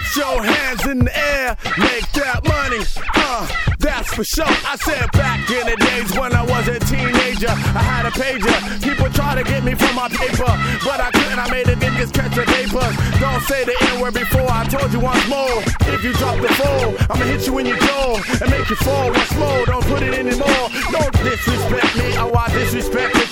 Put your hands in the air, make that money, that's for sure. I said back in the days when I was a teenager, I had a pager. People try to get me for my paper, but I couldn't. I made the niggas catch the papers. Don't say the N-word before. I told you once more. If you drop the phone, I'ma hit you in your jaw and make you fall once more. Don't put it anymore. Don't disrespect me, or I disrespect the